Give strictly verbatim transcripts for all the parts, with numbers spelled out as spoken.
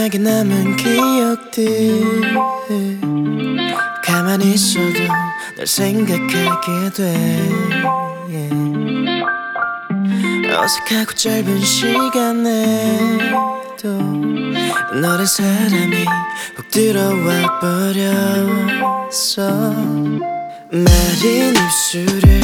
생생하게 남은 기억들 가만히 있어도 널 생각하게 돼 yeah. 어색하고 짧은 시간에도 너란 사람이 훅 들어와 버렸어. 마른 입술을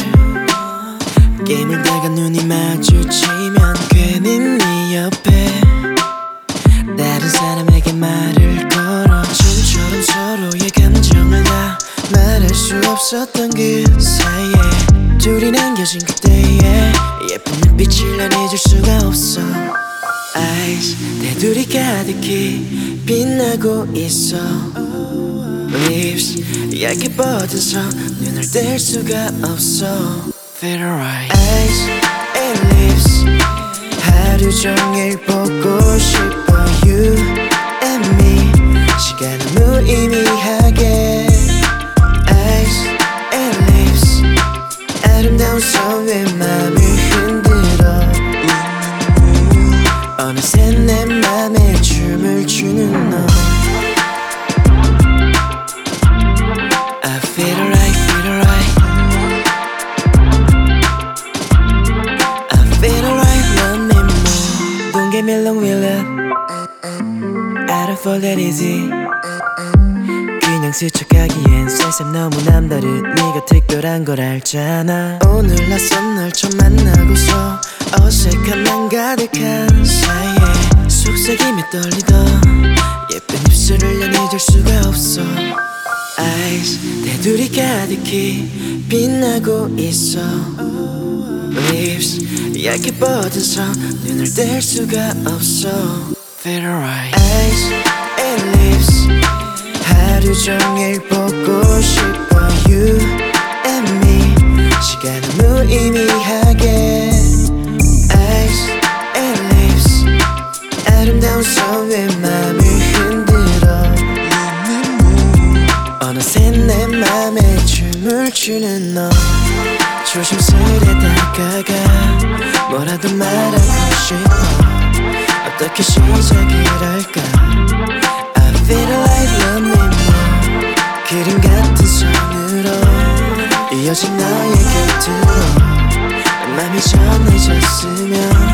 깨물다가 눈이 마주치면 괜히 네 옆에 다른 사람에게 말을 걸어. 지금처럼 서로의 감정을 다 말할 수 없었던 그 사이에 둘이 남겨진 그때의 예쁜 눈빛을 난 잊을 수가 없어. Eyes 테두리 가득히 빛나고 있어. Lips 얇게 뻗어서 눈을 뗄 수가 없어. Feel alright. Eyes and lips 하루 종일 보고 싶어. You and me 시간은 무의미하게. Eyes and lips 아름다운 손에 맘을 흔들어. 어느새 내 맘에 춤을 추는 너. I feel alright, feel alright. I feel alright, love me more. Don't get me long, will it? I don't fall that easy. 그냥 스쳐가기엔 새삼 너무 남다른 네가 특별한 걸 알잖아. 오늘 낯선 널 처음 만나고서 어색한 맘 가득한 사이에 속삭이며 떨리던 예쁜 입술을 난 잊을 수가 없어. Eyes 테두리 가득히 빛나고 있어. Lips 얇게 뻗어서 눈을 뗄 수가 없어. Feel alright. Eyes and lips 하루 종일 보고 싶어. You and me 시간은 무의미하게. Eyes and lips 아름다운 손에 맘을 흔들어. 어느새 내 맘에 춤을 추는 너. 조심스레 다가가 뭐라도 말하고 싶어. 어떻게 시작을 할까. I feel like love me more. 그림 같은 손으로 이어진 너의 곁으로 맘이 전해졌으면